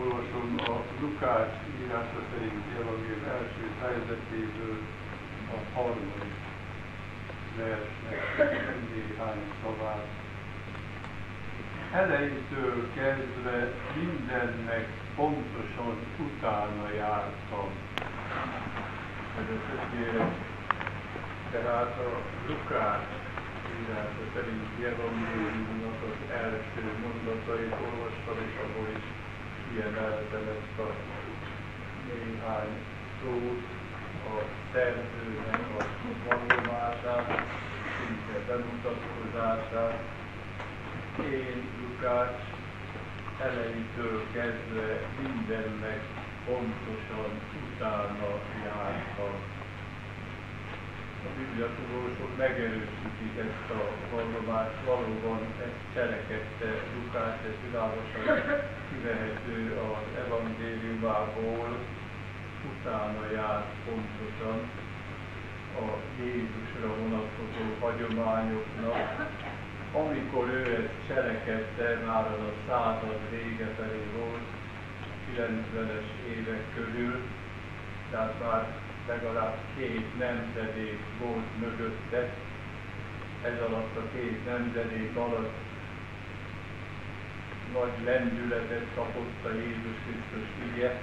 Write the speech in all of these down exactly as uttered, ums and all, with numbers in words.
olvasom a Lukács írása szerint evangélium első fejezetéből a harmadik versnek néhány szavát. Elejétől kezdve mindennek pontosan utána jártam. Tehát a Lukács írása szerinti evangéliumnak az első mondatait olvastam, és abból is kiemeltem ezt a néhány szót, a szerzőnek a vallomását, szinte bemutatkozását. Én, Lukács, elejétől kezdve mindennek pontosan utána jártam. A bibliatudósok megerősítik ezt a vallomást, valóban ezt cselekedte Lukács, ez világosan kivehető az evangéliumából, utána járt pontosan a Jézusra vonatkozó hagyományoknak. Amikor ő ezt cselekedte, már az a század vége felé volt, kilencvenes évek körül, tehát már legalább két nemzedék volt mögötte. Ez alatt a két nemzedék alatt nagy lendületet kapott a Jézus Krisztus ige,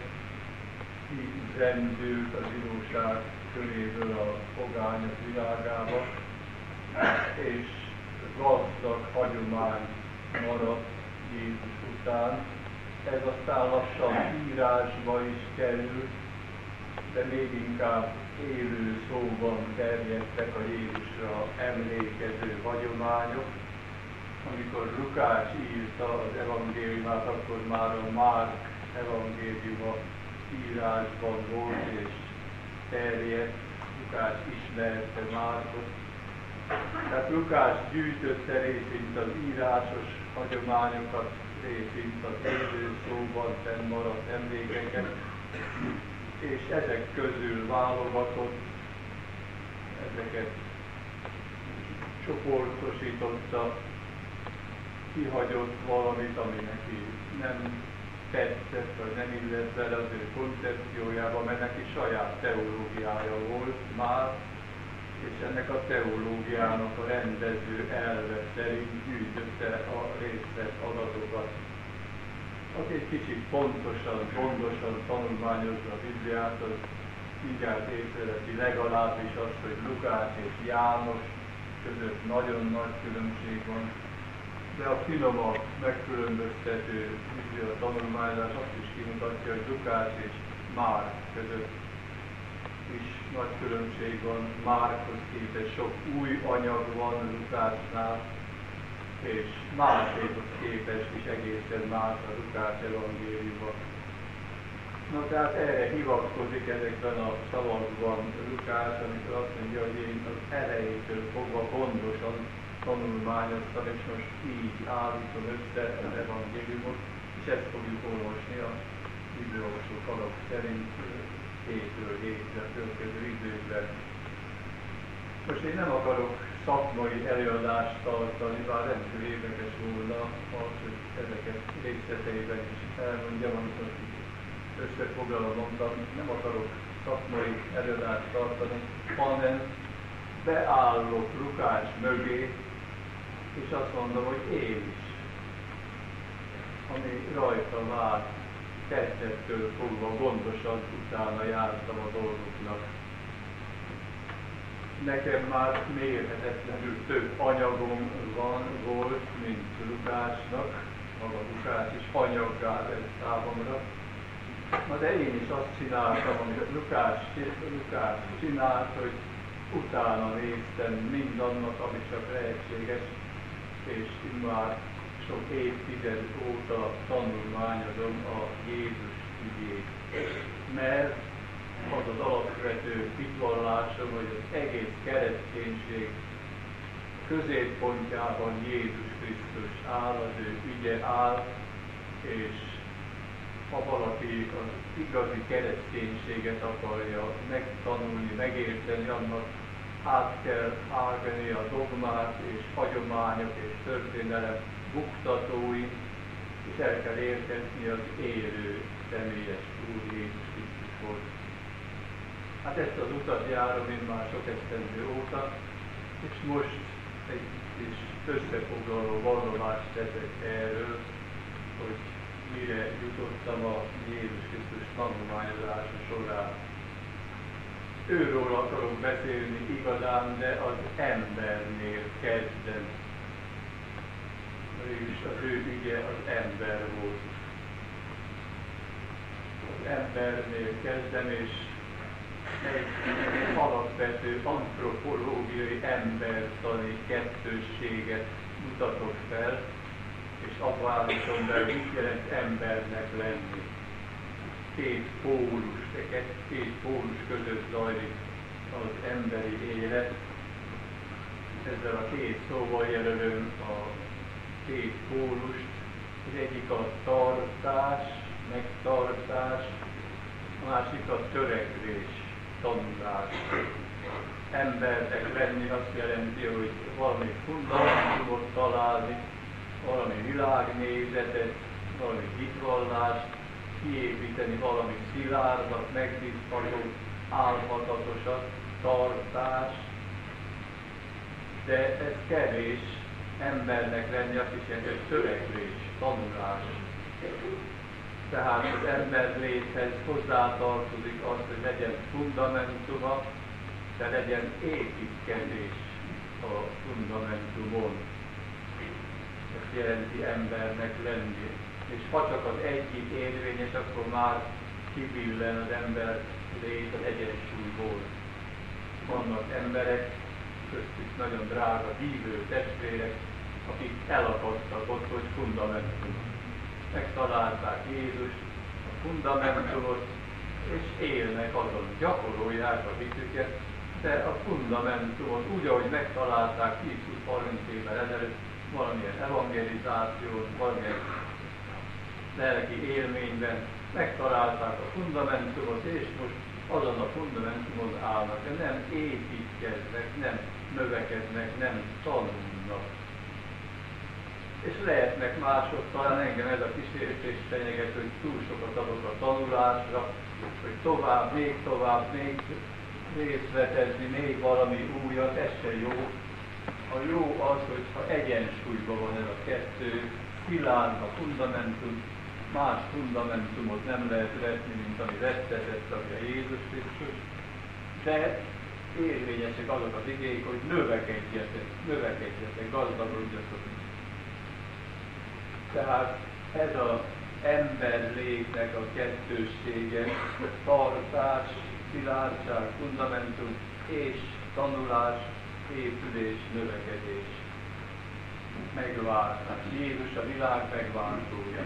rendült az zsidóság köréből a pogányok világába, és gazdag hagyomány maradt Jézus után. Ez aztán lassan írásba is került, de még inkább élő szóban terjedtek a Jézusra emlékező hagyományok. Amikor Lukács írta az evangéliumát, akkor már a Márk evangéliuma írásban volt és terjedt. Lukács ismerte Márkot. Tehát Lukács gyűjtötte részint az írásos hagyományokat, részint az élő szóban fennmaradt emlékeket, és ezek közül válogatott, ezeket csoportosította, kihagyott valamit, ami neki nem tetszett, vagy nem illett bele az ő koncepciójába, mert neki saját teológiája volt már, és ennek a teológiának a rendező elve szerint gyűjtötte a részlet adatokat. Aki egy kicsit pontosan, pontosan tanulmányozza a Bibliát, az mindjárt észreveszi legalábbis azt, hogy Lukács és János között nagyon nagy különbség van, de a finomabb, megkülönböztető Biblia tanulmányzás azt is kimutatja, hogy Lukács és Márk között is nagy különbség van. Márkhoz képest sok új anyag van Lukácsnál, és Mátékhoz képest is egészen más a Lukács evangéliuma. Na tehát erre hivatkozik ezekben a szavakban Lukács, amikor azt mondja, hogy én az elejétől fogva gondosan tanulmányoztam, és most így állítom össze az evangéliumot, és ezt fogjuk olvasni a bibliaolvasó alap szerint hétről hétre következő időkben. Most én nem akarok szakmai előadást tartani, bár rendkívül érdekes volna az, hogy ezeket részleteiben is elmondjam, amikor összefoglalva mondtam, nem akarok szakmai előadást tartani, hanem beállok Lukács mögé, és azt mondom, hogy én is, ami rajta vár, kezdettől fogva gondosan utána jártam a dolgoknak. Nekem már mérhetetlenül több anyagom van, volt, mint Lukácsnak, maga Lukács is anyaggá lett számomra. Na de én is azt csináltam, amit Lukács, Lukács csinált, hogy utána néztem mindannak, ami csak lehetséges, és már sok évtized óta tanulmányozom a Jézus ügyét. Mert az az alapvető hitvallásom, hogy az egész kereszténység középpontjában Jézus Krisztus áll, az ő ügye áll, és ha valaki az igazi kereszténységet akarja megtanulni, megérteni, annak át kell hágani a dogmát és hagyományok és történelem buktatói, és el kell érkezni az élő, személyes Úr Jézus Krisztushoz. Hát ezt az utat járom én már sok esztendő óta, és most egy kis összefoglaló vallomást teszek erről, hogy mire jutottam a Jézus Krisztus tanulmányozása során. Őről akarok beszélni igazán, de az embernél kezdem. És az ő ügye az ember volt. Az embernél kezdem, és egy alapvető antropológiai embertani kettősséget mutatok fel, és abban állítom be, mit jelent embernek lenni. Két pólus, két pólus között zajlik az emberi élet. Ezzel a két szóval jelölöm a két pólust. Az egyik a tartás, megtartás, a másik a törekvés, tanulás. Embernek lenni azt jelenti, hogy valami fundamentumot találni, valami világnézetet, valami hitvallást, kiépíteni valami szilárdat, megbízható, álmatosat, tartás. De ez kevés, embernek lenni azt is jelenti, hogy törekvés, tanulás. Tehát az ember léthez hozzátartozik az, hogy legyen fundamentuma, de legyen építkezés a fundamentumon. Ez jelenti embernek lenni. És ha csak az egyik érvényes, akkor már kibillen az ember lét az egyensúlyból. Vannak emberek, köztük nagyon drága hívő testvérek, akik elakadtak ott, hogy fundamentum. Megtalálták Jézust, a fundamentumot, és élnek azon, gyakorolják a hitüket, de a fundamentumot úgy, ahogy megtalálták tíz-húsz-harminc évvel ezelőtt, valamilyen evangelizáción, valamilyen lelki élményben megtalálták a fundamentumot, és most azon a fundamentumon állnak, de nem építkeznek, nem növekednek, nem tanulnak. És lehetnek mások, talán engem ez a kísértés fenyeget, hogy túl sokat adok a tanulásra, hogy tovább, még tovább, még részletezni, még valami újat, ez se jó. A jó az, hogyha egyensúlyban van ez a kettő, szilárd a fundamentum, más fundamentumot nem lehet vetni, mint ami vettetett, ami a Jézus Krisztus, de érvényesek azok az igék, hogy növekedjetek, növekedjetek, gazdagodjatok. Tehát ez az ember létnek a kettőssége, tartás, szilárdság, fundamentum és tanulás, épülés, növekedés, megváltás. Jézus a világ megváltója.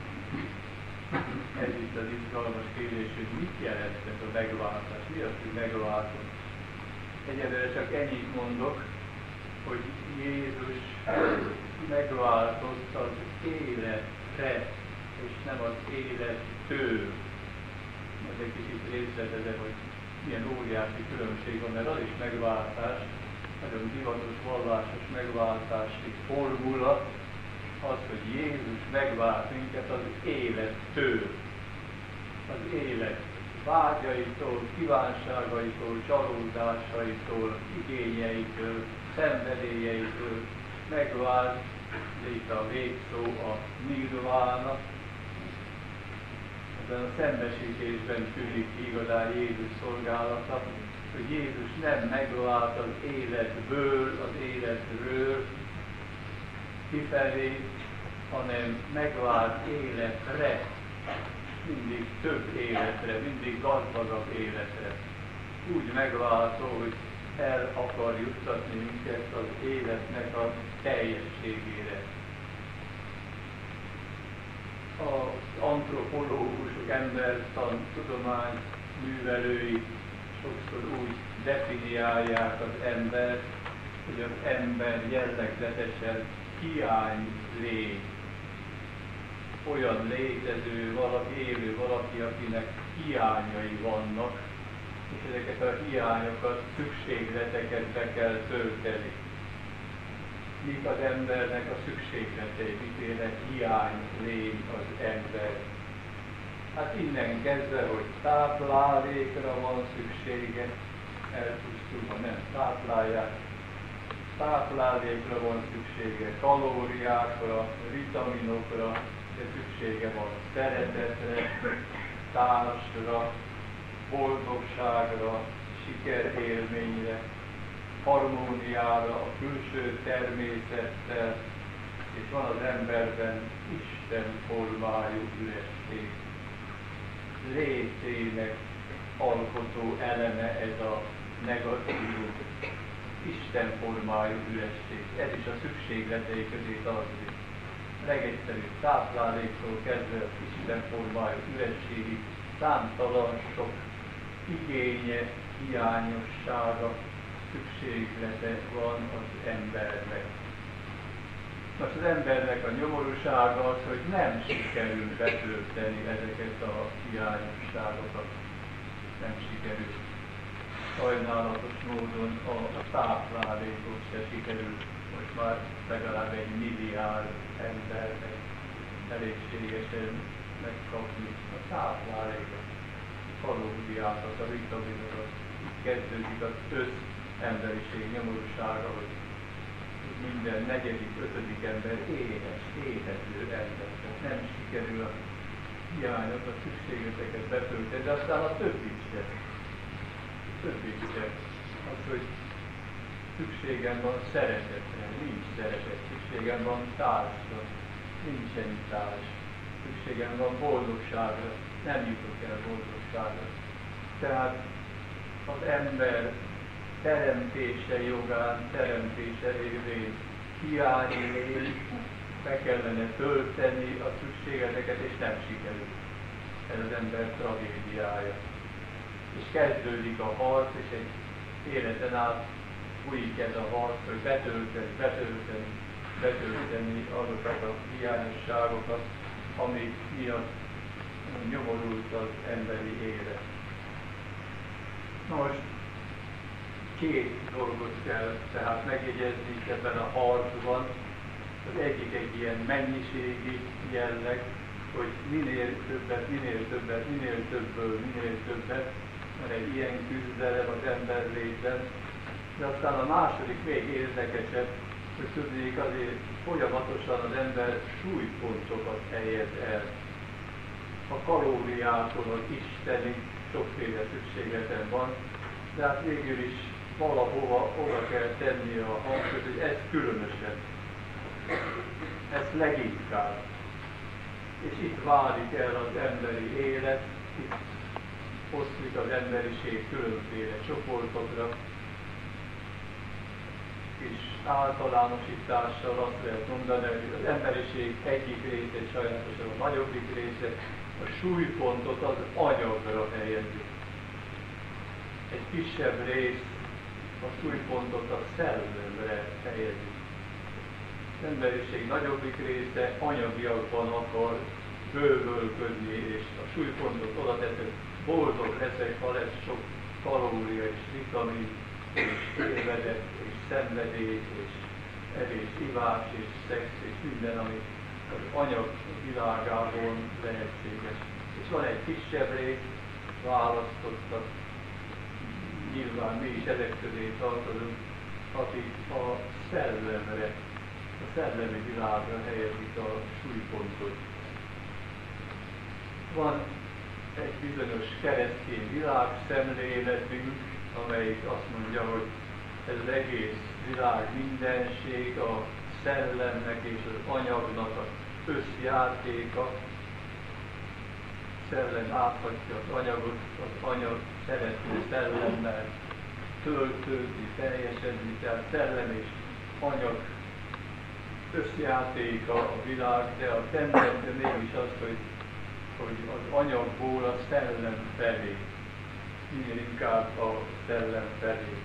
Ez itt az izgalmas kérdés, hogy mit jelent ez a megváltás, mi az, hogy megváltott. Egyelőre csak ennyit mondok, hogy Jézus megváltott az életre, és nem az élettől. Ez egy kicsit részletezem, hogy milyen óriási különbség van, mert az is megváltás, nagyon divatos, vallásos megváltási formula, az, hogy Jézus megvált minket az élettől. Az élet vágyaitól, kívánságaitól, csalódásaitól, igényeitől, szenvedélyeitől megvált, itt a végszó a nirvána. Ebben a szembesítésben tűnik igazán Jézus szolgálata, hogy Jézus nem megvált az életből, az életről kifelé, hanem megvált életre, mindig több életre, mindig gazdagabb életre. Úgy megváltó, hogy el akar juttatni minket az életnek a teljességére. Az antropológusok, embertan, tudomány művelői sokszor úgy definiálják az embert, hogy az ember jellegzetesen hiánylény. Olyan létező valaki, élő valaki, akinek hiányai vannak, és ezeket a hiányokat, szükségleteket be kell tölteni. mik az embernek a szükségletei, miféle hiány lény az ember. Hát innen kezdve, hogy táplálékra van szüksége, elpusztulva nem táplálják, táplálékra van szüksége, kalóriákra, vitaminokra, de szüksége van szeretetre, társra, boldogságra, sikerélményre, harmóniára, a külső természettel, és van az emberben Isten formájú üresség. Létének alkotó eleme ez a negatívum, Isten formájú üresség. Ez is a szükségletei közé tartozik. Legegyszerűbb tápláléktól kezdve az Isten formájú ürességig számtalan sok igénye, hiányossága, szükséglete van az embernek. Most az embernek a nyomorúsága az, hogy nem sikerül betölteni ezeket a hiányosságokat. Nem sikerül. Sajnálatos módon a táplálékot se sikerül most már legalább egy milliárd embernek elégségesen megkapni a táplálékot, a kalóriákat, a vitaminokat. Itt kezdődik az összemberiség nyomorúsága, hogy minden negyedik, ötödik ember éhes, éhető ember. Nem sikerül a hiányok, a szükségleteket betölteni, de aztán a többit sem. Többit sem. Az, hogy szükségem van szeretetre, nincs szeretet. Szükségem van társra, nincsen társ. Szükségem van boldogságra, nem jutok el boldogságra. Tehát az ember teremtése jogán, teremtése révén hiány lény, be kellene tölteni a szükségleteket, és nem sikerül. Ez az ember tragédiája. És kezdődik a harc, és egy életen át bújik ez a harc, hogy betölteni, betölteni, betölteni azokat a hiányosságokat, amik miatt nyomorult az emberi élet. Most két dolgot kell tehát megjegyezni ebben a harcban. Az egyik egy ilyen mennyiségi jelleg, hogy minél többet, minél többet, minél többből, minél többet, mert egy ilyen küzdelem az ember létben. De aztán a második még érdekesebb, hogy tudnék azért folyamatosan az ember súlypontokat helyez el. A kalóriától az Istenig sokféle szükségletem van, de hát végül is valahova oda kell tenni a hangsúlyt, hogy ez különösen, ez leginkább. És itt válik el az emberi élet, itt oszlik az emberiség különféle csoportokra, és általánosítással azt lehet mondani, hogy az emberiség egyik része, sajátosan a nagyobbik része, a súlypontot az anyagra helyezi. Egy kisebb rész a súlypontot a szellemre helyezi. Az emberiség nagyobbik része anyagiakban akar bővölködni, és a súlypontot oda tesz, hogy boldog leszek, ha lesz sok kalória és vitamin, és élvezet, és szenvedély, és evés, ivás, és szex, és minden, ami az anyag világában lehetséges. És van egy kisebb rész, választottak, nyilván mi is ezek közé tartozunk, akik a szellemre, a szellemi világra helyezik a súlypontot. Van egy bizonyos keresztény világszemléletünk, amelyik azt mondja, hogy ez az egész világ mindenség, a szellemnek és az anyagnak az összjátéka. Szellem áthatja az anyagot, az anyag szeretné szellemmel töltődni, teljesedni, tehát szellem és anyag összjátéka a világ, de a tendencia mégis az, hogy, hogy az anyagból a szellem felé, minél inkább a szellem felé.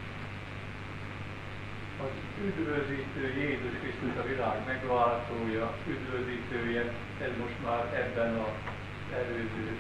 Az üdvözítő Jézus Krisztus, a világ megváltója, üdvözítője, ez most már ebben az előző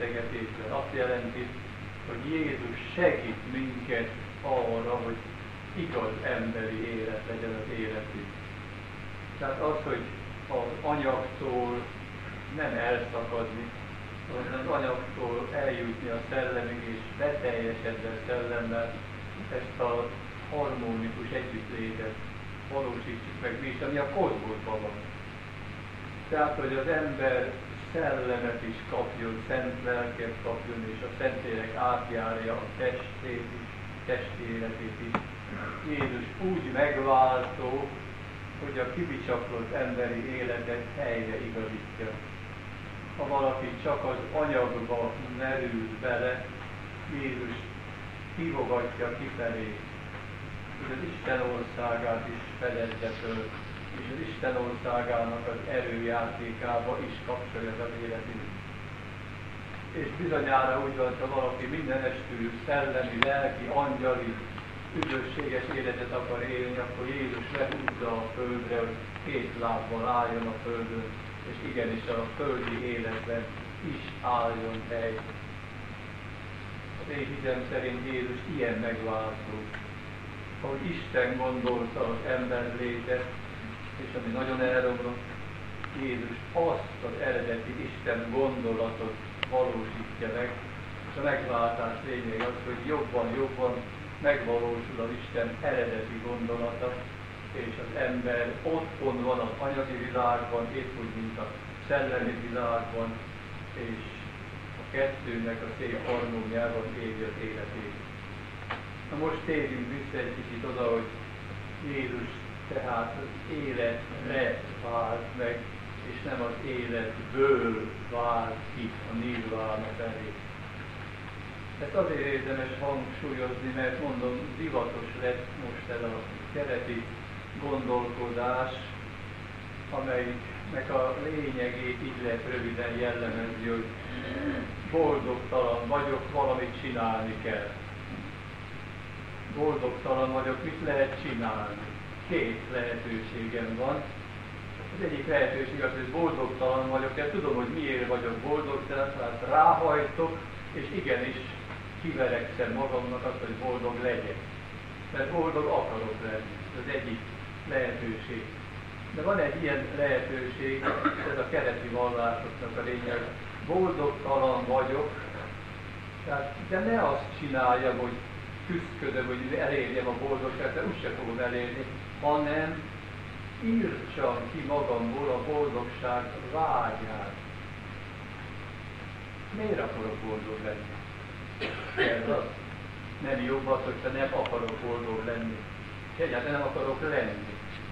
fejtegetésben azt jelenti, hogy Jézus segít minket arra, hogy igaz emberi élet legyen az életük. Tehát az, hogy az anyagtól nem elszakadni, hanem az anyagtól eljutni a szellemig és beteljesedve a szellemmel, ezt a harmonikus együttlétet valósítsuk meg mi is, ami a kozmoszban van. Tehát, hogy az ember szellemet is kapjon, szent lelket kapjon, és a Szentlélek átjárja a testét is, testi életét is. Jézus úgy megváltó, hogy a kibicsaklott emberi életet helyre igazítja. Ha valaki csak az anyagba merül bele, Jézus hívogatja kifelé, hogy az Isten országát is fedezze föl, és az Isten országának az erőjátékába is kapcsolja az életét. És bizonyára úgy van, ha valaki mindenestül szellemi, lelki, angyali, üdvösséges életet akar élni, akkor Jézus lehúzza a földre, hogy két lábbal álljon a földön, és igenis a földi életben is álljon hely. Az én hitem szerint Jézus ilyen megváltó, ahogy Isten gondolta az ember létet, és ami nagyon elromlott, Jézus azt az eredeti Isten gondolatot valósítja meg, és a megváltás lényeg az, hogy jobban-jobban megvalósul az Isten eredeti gondolata, és az ember otthon van az anyagi világban, épp úgy, mint a szellemi világban, és a kettőnek a szép harmóniában éli az életét. Na most térjünk vissza egy kicsit oda, hogy Jézus tehát az életre vált meg, és nem az életből vált ki a nirvána felé. Ezt azért érdemes hangsúlyozni, mert mondom, divatos lett most ez a keleti gondolkodás, amelynek a lényegét így lehet röviden jellemezni, hogy boldogtalan vagyok, valamit csinálni kell. Boldogtalan vagyok, mit lehet csinálni? Két lehetőségem van. Az egyik lehetőség az, hogy boldogtalan vagyok, de tudom, hogy miért vagyok boldog, tehát ráhajtok, és igenis kiverekszem magamnak azt, hogy boldog legyek. Mert boldog akarok lenni. Ez az egyik lehetőség. De van egy ilyen lehetőség, ez a keleti vallásoknak a lényeg, boldogtalan vagyok, tehát, de ne azt csináljam, hogy küszködöm, hogy elérjem a boldogságot, de úgyse fogom elérni, hanem írtsam ki magamból a boldogság vágyát. Miért akarok boldog lenni? Ez az. Nem jobb az, hogyha nem akarok boldog lenni. És egyáltalán nem akarok lenni.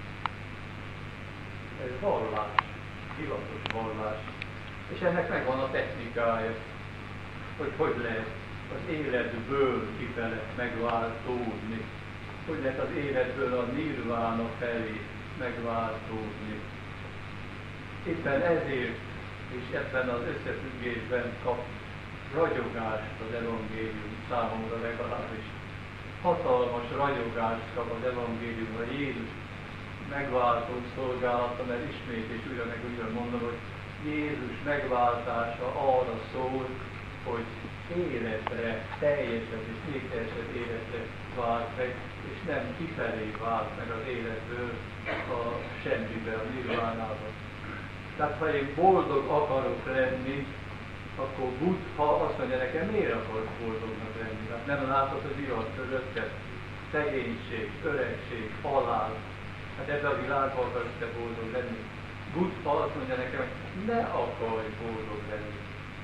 Ez vallás, hivatos vallás. És ennek megvan a technikája, hogy hogy lehet az életből kifele megváltódni. Hogy lehet az életből a nirvána felé megváltódni. Éppen ezért, és ebben az összefüggésben kap ragyogást az evangélium számomra legalábbis. Hatalmas ragyogást kap az evangélium, a Jézus megváltó szolgálata, mert ismét és újra meg újra mondom, hogy Jézus megváltása arra szól, hogy életre, teljesebb és még teljesebb életre vált meg, és nem kifelé vált meg az életből a semmibe, a nirvánába. Tehát ha én boldog akarok lenni, akkor Buddha azt mondja nekem, miért akarok boldognak lenni? Hát nem látod az irat közöttet, szegénység, öregség, halál. Hát ebben a világban akarsz te boldog lenni. Buddha azt mondja nekem, hogy ne akarj boldog lenni.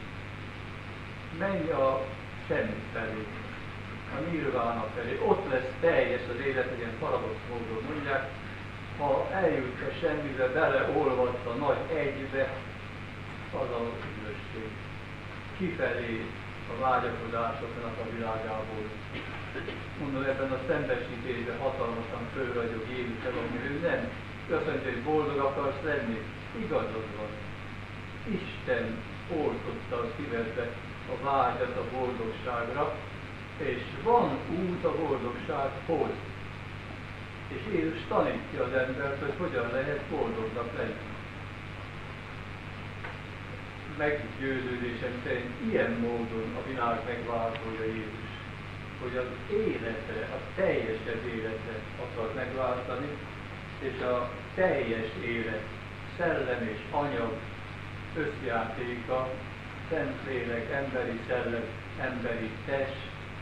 Menj a semmi felé, a nirvána felé. Ott lesz teljes az élet, ilyen paradox módon mondják. Ha eljutsz a semmibe, beleolvadsz a nagy egybe, az a üdvösség. Kifelé a vágyakozásoknak a világából. Mondom, ebben a szembesítésben hatalmasan fölragyog Jézus evangélium, nem. Ő azt mondja, hogy boldog akarsz lenni. Igazad van. Isten oltotta a szívedbe a vágyat a boldogságra, és van út a boldogsághoz. És Jézus tanítja az embert, hogy hogyan lehet boldognak lenni. Meggyőződésem szerint ilyen módon a világ megváltója Jézus. hogy az életre, a teljesebb életre akar megváltani, és a teljes élet, szellem és anyag összjátéka, Szentlélek, emberi szellem, emberi test,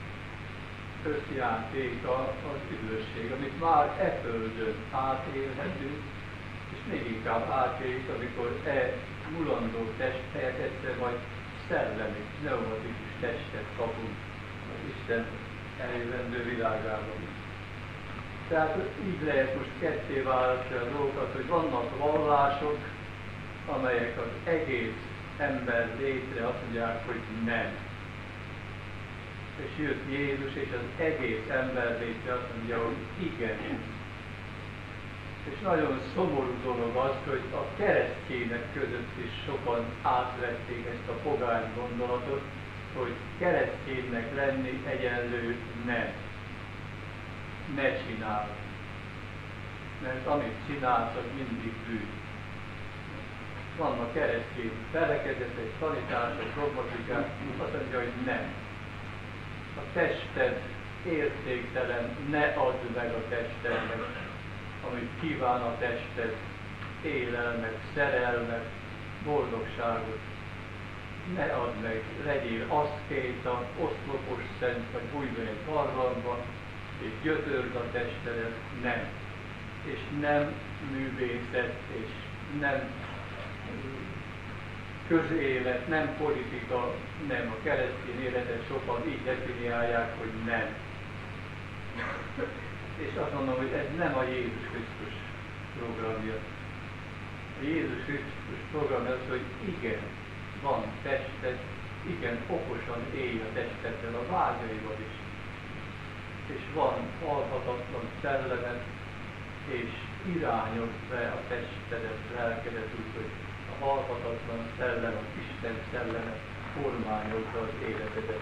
összjátéka az üdvösség, amit már e földön átélhetünk, és még inkább átéljük, amikor e mulandó test helyett egyszer majd szellemi, pneumatikus testet kapunk az Isten eljövendő világában. Tehát így lehet most ketté választani a dolgokat, hogy vannak vallások, amelyek az egész ember létre azt mondják, hogy nem. És jött Jézus, és az egész ember létre azt mondja, hogy igen. És nagyon szomorú dolog az, hogy a keresztjének között is sokan átvették ezt a pogány gondolatot, hogy keresztjénnek lenni egyenlő nem. Ne csinálj. Mert amit csinálsz, az mindig bűn. Vannak keresztény felekezetek, tanítások, dogmatikák, azt mondja, hogy nem. A tested értéktelen, ne add meg a testednek, amit kíván a tested, élelmet, szerelmet, boldogságot. Ne add meg, legyél aszkéta, oszlopos szent, vagy bújj be egy barlangba, és gyötörd a testedet, nem. És nem művészet, és nem közélet, nem politika, nem. A keresztény életet sokan így definiálják, hogy nem. És azt mondom, hogy ez nem a Jézus Krisztus programja. A Jézus Krisztus programja az, hogy igen, van tested, igen, okosan élj a testeddel, a vágyaival is. És van halhatatlan szellemet, és irányozd be a testedet, lelkedet úgy, hogy a halhatatlan szellem, az Isten szelleme formányozza az életedet.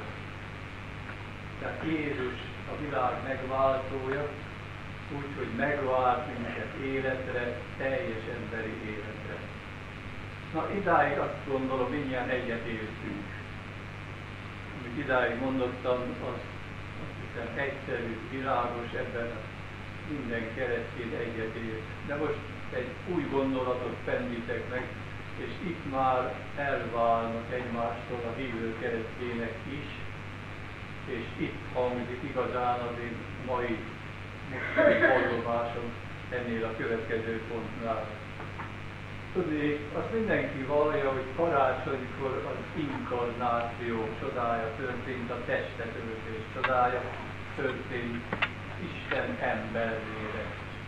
Tehát Jézus a világ megváltója, úgy, hogy megvált minket életre, teljes emberi életre. Na, idáig azt gondolom, mindjárt egyet értünk. Amit idáig mondottam, az azt hiszem egyszerű, világos, ebben minden keresztény egyet ért. De most egy új gondolatot pendítek meg, és itt már elválnak egymástól a hívő keresztények is, és itt hangzik igazán az én mai mostani vallomásom ennél a következő pontnál. Tudnék, azt mindenki vallja, hogy karácsonykor az inkarnáció csodája történt, a testetöltés csodája történt, Isten emberére.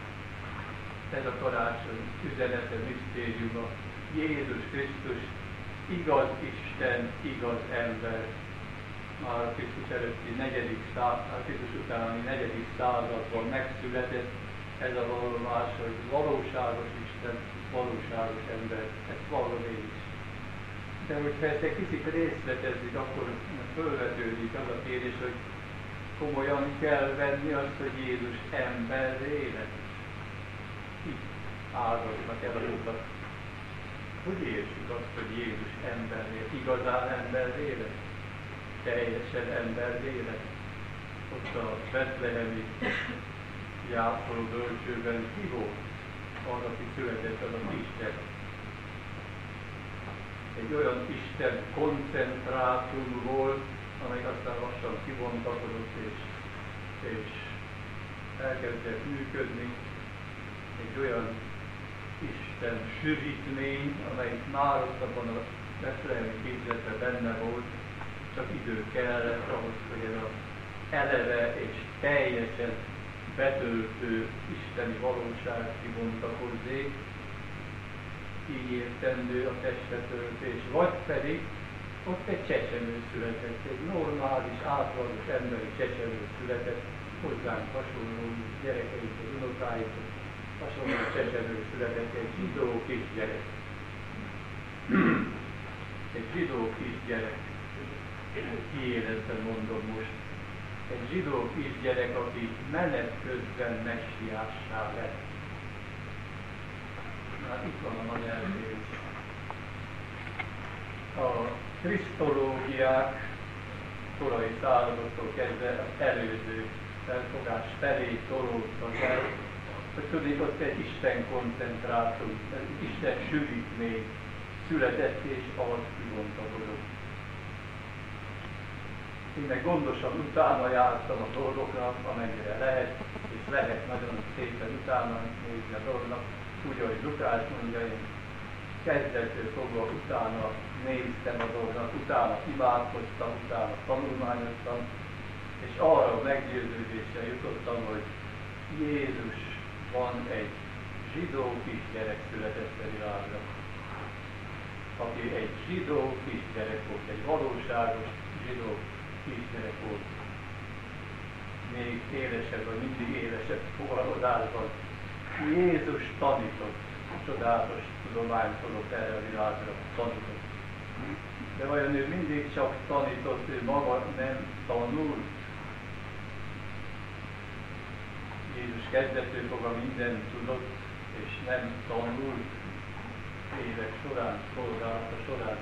Ez a karácsony üzenete, misztériuma. Jézus Krisztus igaz Isten, igaz ember. Már a Krisztus előtti negyedik század, a Krisztus utáni negyedik században megszületett ez a vallomás, hogy valóságos Isten, valóságos ember. Ezt vallom én is. De hogyha ezt egy kicsit részletezik, akkor fölvetődik az a kérdés, hogy komolyan kell venni azt, hogy Jézus ember élet. Itt áldoznak el a utat. Hogy értsük azt, hogy Jézus ember élet, igazán ember élet, teljesen ember élet? Ott a betlehemi jászoló bölcsőben ki volt az, aki született, az a kisgyerek. Egy olyan Isten koncentrátum volt, amely aztán lassan kibontakozott és, és elkezdett működni. Egy olyan Isten sűrítmény, amelyik már ott abban a betlehemi képzetben benne volt, csak idő kellett ahhoz, hogy ez az eleve és teljesen betöltő isteni valóság kibontakozzék, így értendő a testetöltés, vagy pedig ott egy csecsemő született, egy normális, átlagos emberi csecsemő született, hozzánk hasonló gyerekeik, az unokáik, hasonló csecsemő született, egy zsidó kisgyerek. Egy zsidó kisgyerek. Kiélezve mondom most. Egy zsidó kisgyerek, aki menet közben messiássá lett. Na, itt van a nagy eltérés. A krisztológiák korai századoktól kezdve az előző felfogás felé tolódtak el, hogy tudnék, ott egy Isten koncentrátum, egy Isten sűrítmény született és az kibontakozott. Én meg gondosan utána jártam a dolgoknak, amennyire lehet, és lehet nagyon szépen utána nézni a dolgoknak, úgy, ahogy Lukács mondja, én kezdettől fogva utána néztem a dolgoknak, utána imádkoztam, utána tanulmányoztam, és arra a meggyőződésre jutottam, hogy Jézus van egy zsidó kisgyerek született a világra, aki egy zsidó kisgyerek volt, egy valóságos zsidó kisgyerek volt. Még élesebb, vagy mindig élesebb fogalmazásban. Jézus tanított, csodálatos tudományt hozott erre a világra, tanított. De vajon ő mindig csak tanított, ő maga nem tanult? Jézus kezdettől fogva mindent tudott, és nem tanult évek során, szolgálata során.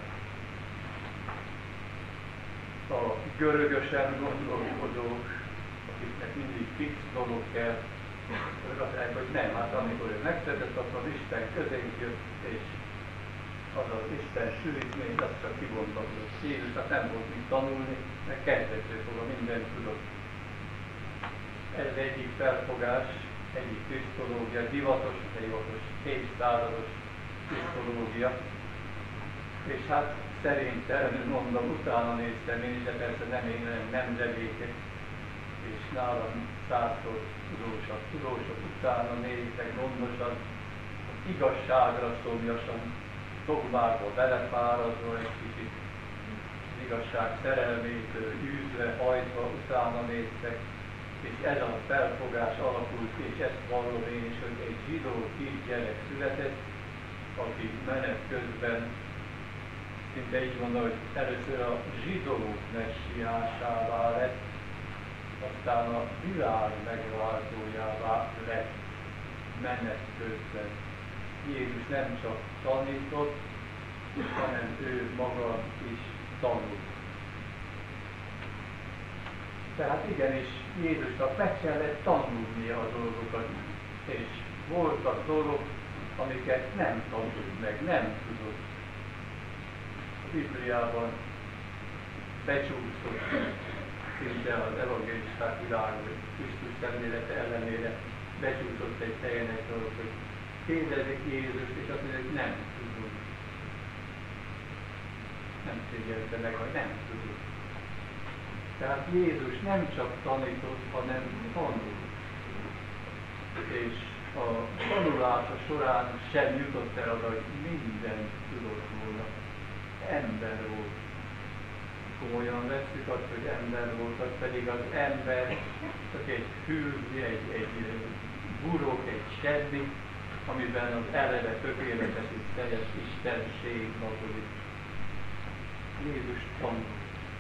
A görögösen gondolkodók, akiknek mindig fix dolog kell, azok azt mondják, hogy nem, hát amikor ő megszületett, akkor az Isten közénk jött, és az az Isten sűrítmény, az csak kibontakozott. Jézusnak nem volt mit tanulni, mert kezdettől fogva mindent tudott. Ez egyik felfogás, egyik krisztológia, divatos, divatos, évszázados krisztológia. És hát szerintem, mondom, utána néztem én is, de persze nem én, nem nemzedékek, és nálam százszor tudósabb, tudósok utána néztek gondosan, igazságra szomjasan, dogmákba belefáradva egy kicsit, az igazság szerelmétől űzve, hajtva utána néztek, és ez a felfogás alakult ki, és ezt vallom én is, hogy egy zsidó kisgyerek született, aki menet közben, szinte így mondom, hogy először a zsidók messiásává lett, aztán a világ megváltójává lett menet közben. Jézus nem csak tanított, hanem ő maga is tanult. Tehát igenis Jézusnak meg kellett tanulnia a dolgokat, és voltak dolgok, amiket nem tanult meg, nem tudott. A Bibliában becsúszott szinte az evangélisták világban, Krisztus szemlélete ellenére becsúszott egy helyen egy dolog, hogy kérdezik Jézust, és azt mondja, hogy nem tudunk. Nem szégyelte meg, hogy nem tudunk. Tehát Jézus nem csak tanított, hanem tanult. És a tanulása során sem jutott el oda, hogy mindent tudott volna. Ember volt. Komolyan vesszük azt, hogy ember volt, az pedig az ember csak egy hűzi, egy, egy burok, egy semmi, amiben az eleve tökéletes és teljes istenség lakozik. Jézus tanult.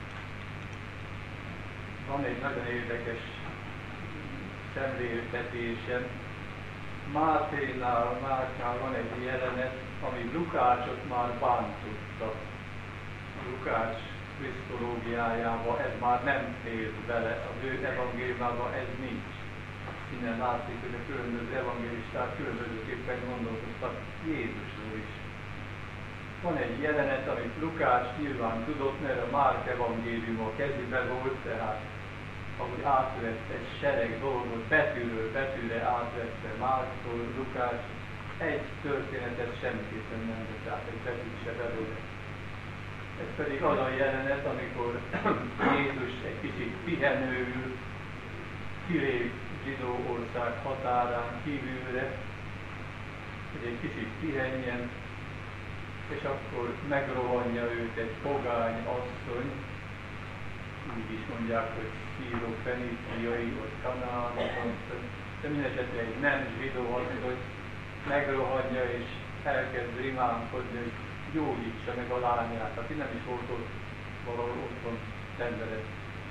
Van egy nagyon érdekes szemléltetésem. Máténál, Márknál van egy jelenet, ami Lukácsot már bántotta. Lukács krisztológiájába ez már nem fér bele, az ő evangéliumában ez nincs. Innen látszik, hogy a különböző evangélisták különbözőképpen gondolkoztak Jézusról is. Van egy jelenet, amit Lukács nyilván tudott, mert a Márk evangélium a kezébe volt, tehát ahogy átvett egy sereg dolgot, betűről betűre átvette Márktól Lukács, egy történetet semmiképpen nem vett át, egy betűt se belőle. Ez pedig az a jelenet, amikor Jézus egy kicsit pihenőül kilép zsidó ország határán kívülre, hogy egy kicsit pihenjen, és akkor megrohanja őt egy pogány asszony, úgy is mondják, hogy szíro-feníciai, vagy kanáni, de mindesetre egy nem zsidó asszony megrohanja és elkezd rimánkodni, hogy gyógyítsa meg a lányát, aki nem is volt ott, valahol otthon szenvedett.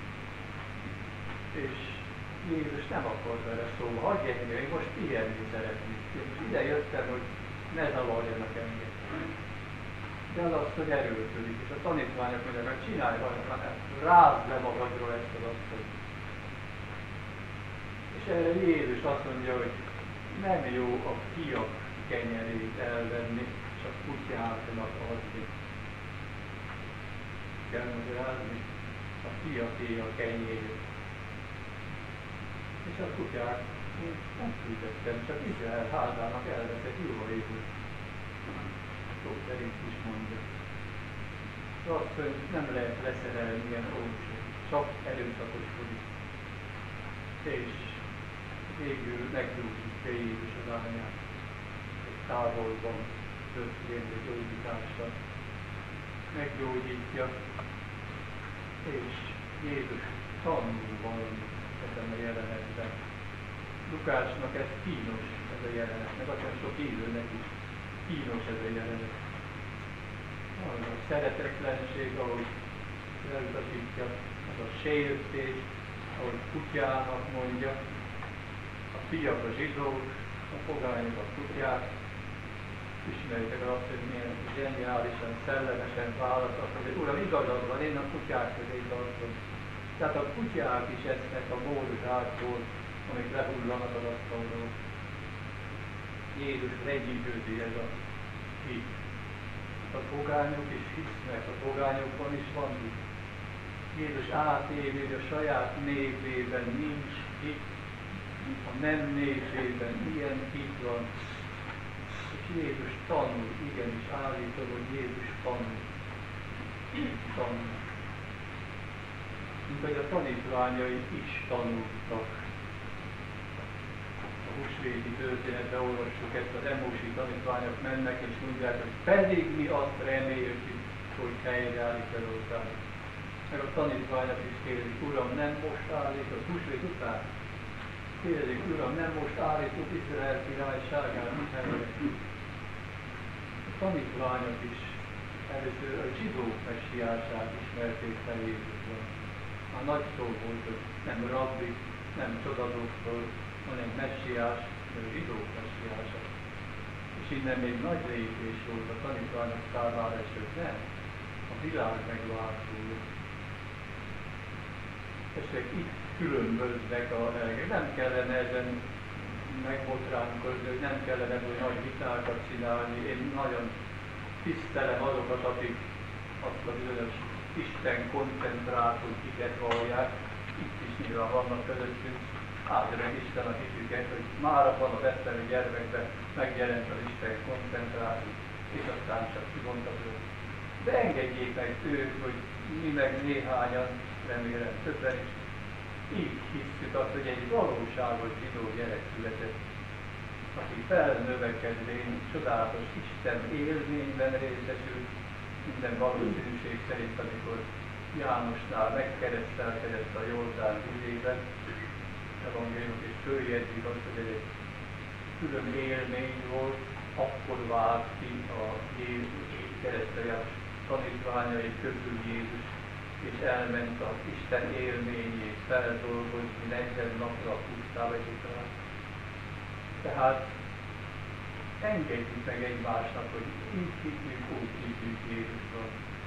És Jézus nem akar vele szólni, hagyj engem, én most pihenni szeretnék. Én most ide jöttem, hogy ne zavarjanak engem. De az azt, hogy erőlködik, és a tanítványok mondják, hogy csinálj valamit, rázd le magadról ezt az asztalt. És erre Jézus azt mondja, hogy nem jó a fiak kenyerét elvenni, csak kutyáknak adni. Kell magyarázni, a fiaké a kenyér. És a kutyák én nem küldettem, csak Izrael házának elveszett juhaiból. Szó szerint is mondja. Azt, hogy nem lehet leszerelni ilyen olcsó, csak erőszakoskodik. És végül meggyógyítja Jézus az ányát. Egy távolban történő gyógyítással. Meggyógyítja, és Jézus tanul valamit ebben a jelenetben. Lukásnak ez kínos, ez a jelenet, meg aztán sok írőnek is kínos ez a jelenet. Az a szeretetlenség, ahogy elutasítja, az a sértés, ahogy kutyának mondja, a fiak a zsidók, a pogányok a kutyák. Ismeritek azt, hogy milyen zseniálisan, szellemesen választott, hogy Uram, igazad van, én a kutyák közé tartom. Tehát a kutyák is esznek a módusátból, amik lehullanak az asztalról. Jézus legyűgözi ez a hit. A pogányok is hisznek, a pogányokban is van hit. Jézus átéli, hogy a saját népében nincs hit, a nem népében ilyen hit van. És Jézus tanul, igenis állítom, hogy Jézus tanul. Tanul. Mint hogy a tanítványai is tanultak. A húsvéti történetben olvassuk ezt, az emósi tanítványok mennek és mondják, hogy pedig mi azt reméljük, hogy helyreállít az ország. Meg a tanítványok is kérdezik, Uram, nem most állított, húsvét után? Kérdezik, Uram, nem most állított Izrael királyságát, mit helyre? A tanítványok is először a zsidók messiását ismerték fel Jézusban. Már nagy szó volt, hogy nem rabbi, nem csodadoktor, hanem messiás, de a zsidók messiása. És innen még nagy lépés volt a tanítványok számára, és hogy nem, a világ megváltó. Ezek itt különböznek a lelkek. Nem kellene ezen megbotránkozni, hogy nem kellene ebből nagy vitákat csinálni. Én nagyon tisztelem azokat, akik azt a bizonyos Isten koncentrátum hitet vallják. Itt is nyilván vannak közöttünk. Áldja meg Isten a hitüket, hogy már abban a betlemi gyermekben megjelent az Isten koncentrátum, és aztán csak kimondta ő. De engedjék meg ők, hogy mi meg néhányan, remélem többen is, így hiszük azt, hogy egy valóságos zsidó gyerek született, aki felnövekedvén csodálatos Isten élményben részesült, minden valószínűség szerint, amikor Jánosnál megkeresztelkedett a Jordán vizében, evangéliumok és följegyzik azt, hogy ez egy külön élmény volt, akkor vált ki a Jézus kereszteljes tanítványai közül Jézus, és elment az Isten élményét feldolgozni negyven napra a pusztába után. Tehát engedjük meg egymásnak, hogy így hitjük, úgy hitjük Jézusban.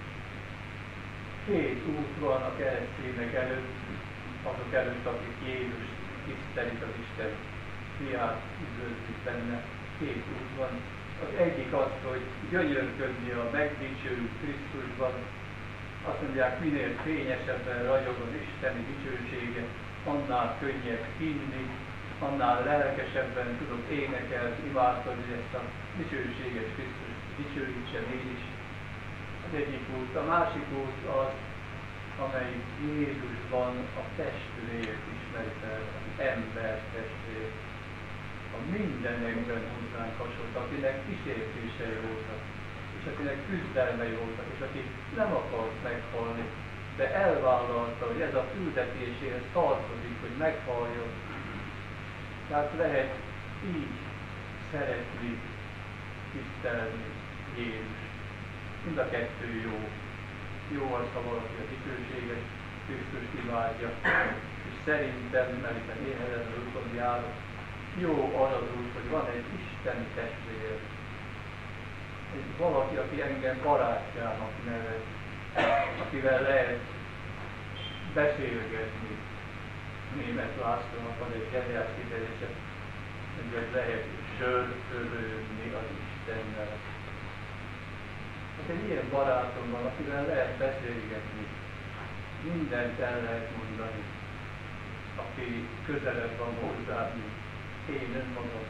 Két út van a keresztények előtt, azok előtt, akik Jézus tisztelik az Isten fiát, üdvözlik benne. Két út van. Az egyik az, hogy gyönyörködni a megdicsőült Krisztusban. Azt mondják, minél fényesebben ragyog az isteni dicsősége, annál könnyebb hinni, annál lelkesebben tudok énekelni, imádkozni, hogy ezt a dicsőséges Krisztus dicsőítsem én is. Az egyik út. A másik út az, amelyik Jézusban a testvért ismeri fel, az ember testvér. A mindenekben hozzánk hasonló, akinek kísértései voltak, és akinek küzdelmei voltak, és aki nem akart meghalni, de elvállalta, hogy ez a küldetéséhez tartozik, hogy meghaljon. Tehát lehet így szeretni, tisztelni Jézus. Mind a kettő jó. Jó az, ha valaki a dicsőséges Krisztust imádja, és szerintem, mert hiszen én ezen az úton járok, jó az az út, hogy van egy Isten testvér. hogy valaki, aki engem barátjának nevez, akivel lehet beszélgetni. Németh Lászlónak van egy zseniális kifejezése, hogy lehet zsörtölődni az Istennel. Hát egy ilyen barátom van, akivel lehet beszélgetni, mindent el lehet mondani, aki közelebb van hozzá, mint én önmagam.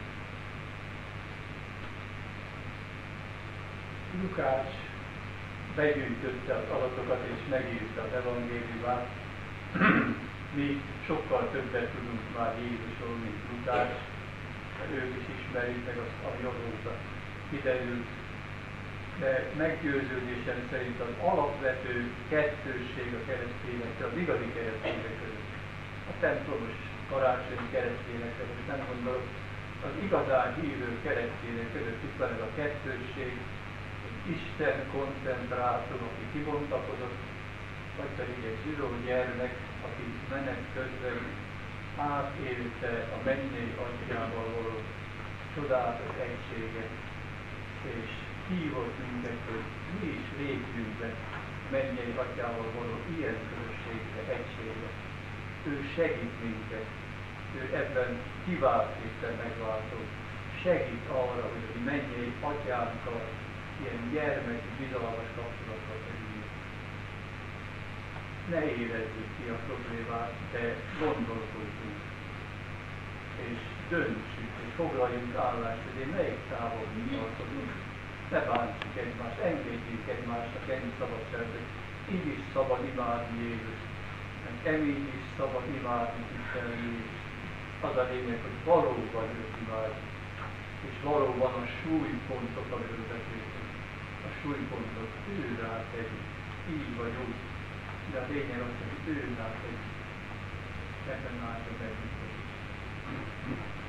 Lukács begyűjtötte az adatokat és megírta az evangéliumát. Mi sokkal többet tudunk már Jézusról, mint Lukács, ők is ismerik, meg az azóta kiderült. De meggyőződésem szerint az alapvető kettősség a keresztényekkel, az igazi keresztények között, a templomos karácsonyi keresztényekkel, most nem gondolok, az igazán hívő keresztények között itt van ez a kettősség, Isten koncentrátor, aki kibontakozott, vagy pedig egy zsidó gyermek, aki menet közben átélte a mennyei atyával való csodálatos egységet, és hívott minket, hogy mi is lépjünk be mennyei atyával való ilyen közösségbe, egységbe. Ő segít minket, ő ebben kiváltképpen megváltó, segít arra, hogy a mennyei atyánkkal ilyen gyermeki, bizalmas kapcsolatban kerüljünk. Ne érezzük ki a problémát, de gondolkozzunk, és döntsük, és foglaljunk állást, hogy én melyik távol mi tartozunk. Ne bántsuk egymást, engedjük egymásnak ennyi szabadságot, így is szabad imádni Jézus, meg emígy is szabad imádni Isten Jézus. Az a lényeg, hogy valóban őt imádjuk, és valóban a súlypontok, amiről beszéltünk, a súlypontok ő rá tegyük, így vagy úgy, de a lényeg az, hogy ő rá tegyük. Ebben látjuk együtt.